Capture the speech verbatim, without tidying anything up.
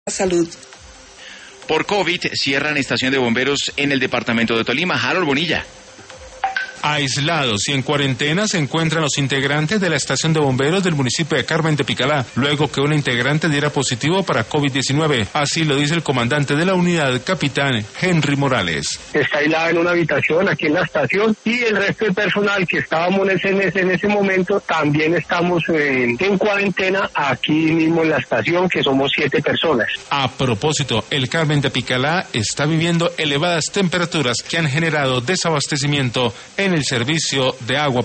Salud. Por COVID cierran estación de bomberos en el departamento de Tolima. Harold Bonilla. Aislados y en cuarentena se encuentran los integrantes de la estación de bomberos del municipio de Carmen de Picalá, luego que un integrante diera positivo para COVID diecinueve. Así lo dice el comandante de la unidad, capitán Henry Morales. Está aislada en una habitación aquí en la estación y el resto del personal que estábamos en ese, en ese momento también estamos en, en cuarentena aquí mismo en la estación, que somos siete personas. A propósito, el Carmen de Picalá está viviendo elevadas temperaturas que han generado desabastecimiento en el servicio de agua